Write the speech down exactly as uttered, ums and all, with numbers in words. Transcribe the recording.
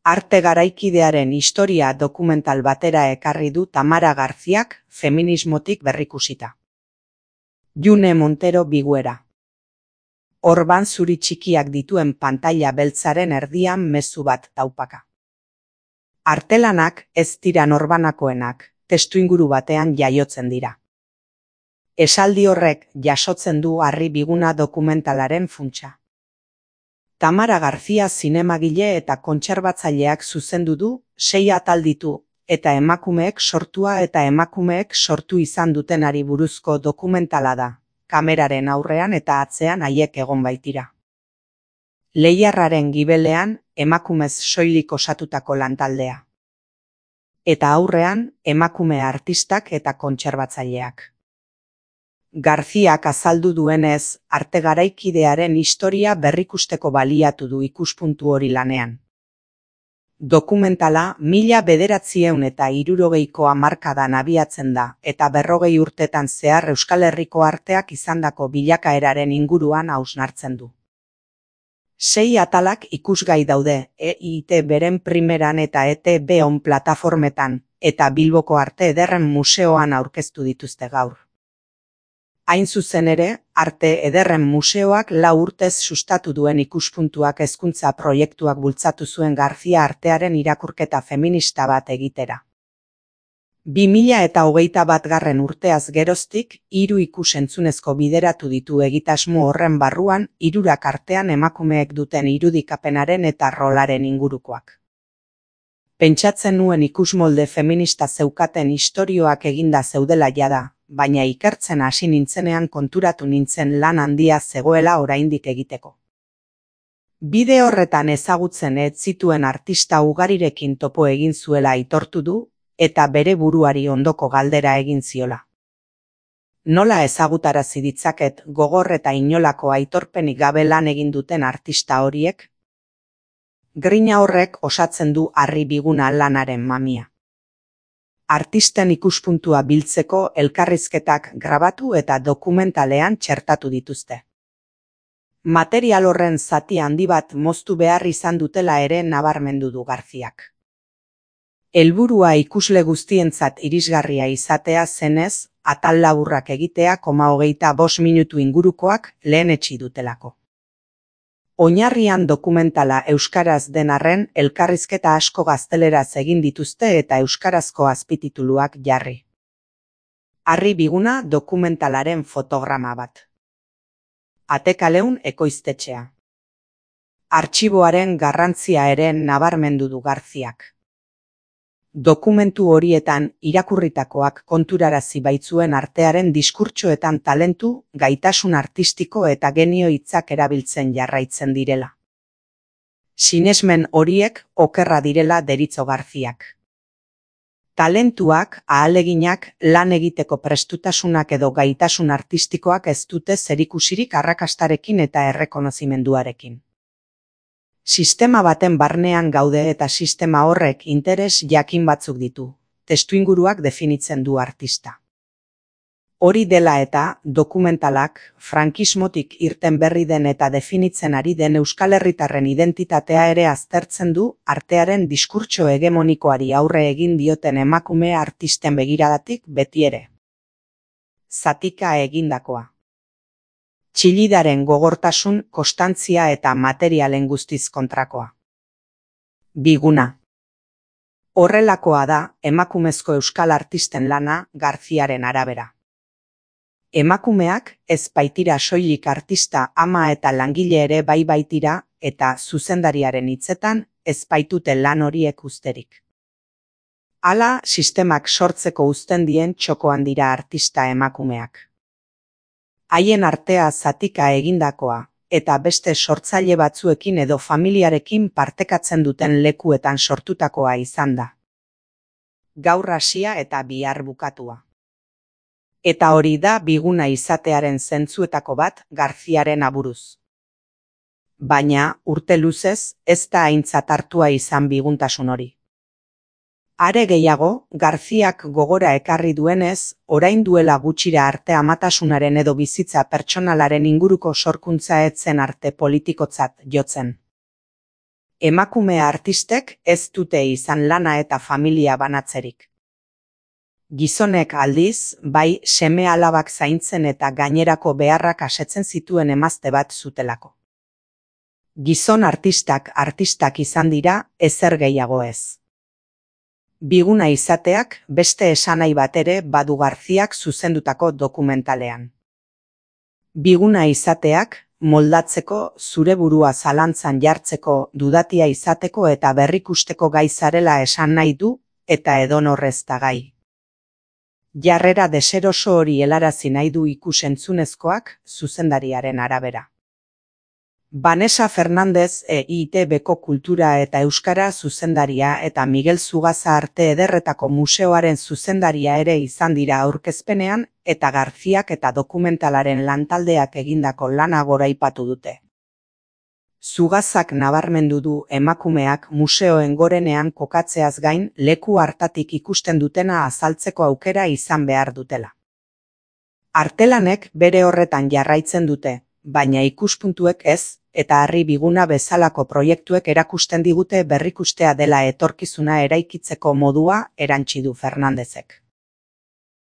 Arte garaikidearen historia dokumental batera ekarri du Tamara Garziak feminismotik berrikusita. June Montero Biguera. Orban zuri txikiak dituen pantaila beltzaren erdian mezu bat taupaka. Artelanak ez dira norbanakoenak, testuinguru batean jaiotzen dira. Esaldi horrek jasotzen du Harri Biguna dokumentalaren funtsa. Tamara Garzia zinemagile eta kontserbatzaileak zuzendu du, sei atal ditu, eta emakumeek sortua eta emakumeek sortu izan dutenari buruzko dokumentala da, kameraren aurrean eta atzean haiek egon baitira. Leiarraren gibelean emakumez soilik osatutako lantaldea. Eta aurrean emakume artistak eta kontserbatzaileak. Garziak azaldu duenez, arte garaikidearen historia berrikusteko baliatu du ikuspuntu hori lanean. Dokumentala mila bederatziehun eta hirurogeiko hamarkadan abiatzen da eta berrogei urtetan zehar Euskal Herriko arteak izandako bilakaeraren inguruan hausnartzen du. Sei atalak ikusgai daude E I T beren primeran eta E T B on plataformetan eta Bilboko Arte Ederren Museoan aurkeztu dituzte gaur. Hain zuzen ere, Arte Ederren Museoak lau urtez sustatu duen ikuspuntuak hezkuntza proiektuak bultzatu zuen Garzia artearen irakurketa feminista bat egitera. Bi mila eta hogeita batgarren urteaz geroztik, hiru ikus-entzunezko bideratu ditu egitasmo horren barruan, hirurak artean emakumeek duten irudikapenaren eta rolaren ingurukoak. Pentsatzen nuen ikusmolde feminista zeukaten istorioak eginda zeudela jada, baina ikertzen hasi nintzenean konturatu nintzen lan handia zegoela oraindik egiteko. Bide horretan ezagutzen ez zituen artista ugarirekin topo egin zuela aitortu du, eta bere buruari ondoko galdera egin ziola. Nola ezagutarazi ditzaket gogor eta inolako aitorpenik gabe lan egin duten artista horiek? Grina horrek osatzen du Harri Biguna lanaren mamia. Artisten ikuspuntua biltzeko elkarrizketak grabatu eta dokumentalean txertatu dituzte. Material horren zati handi bat moztu behar izan dutela ere nabarmendu du Garziak. Helburua ikusle guztientzat irisgarria izatea zenez, atal laburrak egitea koma hogeita bost minutu ingurukoak lehenetsi dutelako. Oinarrian dokumentala euskaraz den arren elkarrizketa asko gazteleraz egin dituzte eta euskarazko azpitituluak jarri. Harri Biguna dokumentalaren fotograma bat. Atekaleun ekoiztetxea. Artxiboaren garrantzia ere nabarmendu du Garziak. Dokumentu horietan irakurritakoak konturarazi baitzuen artearen diskurtsoetan talentu, gaitasun artistiko eta genio hitzak erabiltzen jarraitzen direla. Sinesmen horiek okerra direla deritzo Garziak. Talentuak, ahaleginak, lan egiteko prestutasunak edo gaitasun artistikoak ez dute zerikusirik arrakastarekin eta errekonozimenduarekin. Sistema baten barnean gaude eta sistema horrek interes jakin batzuk ditu, testuinguruak definitzen du artista. Hori dela eta dokumentalak frankismotik irten berri den eta definitzen ari den Euskal Herritarren identitatea ere aztertzen du artearen diskurtso hegemonikoari aurre egin dioten emakume artisten begiradatik beti ere. Zatika egindakoa. Txillidaren gogortasun, konstantzia eta materialen guztiz kontrakoa. Biguna. Horrelakoa da emakumezko euskal artisten lana Garziaren arabera. Emakumeak ez baitira soilik artista, ama eta langile ere bai baitira eta zuzendariaren hitzetan ez baitute lan horiek usterik. Hala, sistemak sortzeko uzten dien txokoan dira artista emakumeak. Haien artea zatika egindakoa, eta beste sortzaile batzuekin edo familiarekin partekatzen duten lekuetan sortutakoa izan da. Gaur hasia eta bihar bukatua. Eta hori da Biguna izatearen zentzuetako bat Garziaren aburuz. Baina, urte luzez, ez da aintzat hartua izan biguntasun hori. Are gehiago, Garziak gogora ekarri duenez, orain duela gutxira arte amatasunaren edo bizitza pertsonalaren inguruko sorkuntza ez zen arte politikotzat jotzen. Emakume artistek ez dute izan lana eta familia banatzerik. Gizonek aldiz, bai seme-alabak zaintzen eta gainerako beharrak asetzen zituen emazte bat zutelako. Gizon artistak artistak izan dira, ezer gehiago ez. Biguna izateak beste esanahi bat ere badu Garziak zuzendutako dokumentalean. Biguna izateak, moldatzeko, zure burua zalantzan jartzeko, dudatia izateko eta berrikusteko gai zarela esan nahi du, eta edonorrez da gai. Jarrera deseroso hori helarazi nahi du ikus-entzunezkoak zuzendariaren arabera. Vanessa Fernandez E I T Bko kultura eta euskara zuzendaria eta Miguel Zugaza Arte Ederretako museoaren zuzendaria ere izan dira aurkezpenean eta Garziak eta dokumentalaren lantaldeak egindako lana goraipatu dute. Zugazak nabarmendu du emakumeak museoen gorenean kokatzeaz gain leku hartatik ikusten dutena azaltzeko aukera izan behar dutela. Artelanek bere horretan jarraitzen dute, baina ikuspuntuek ez, eta Harri Biguna bezalako proiektuek erakusten digute berrikustea dela etorkizuna eraikitzeko modua erantsi du Fernandezek.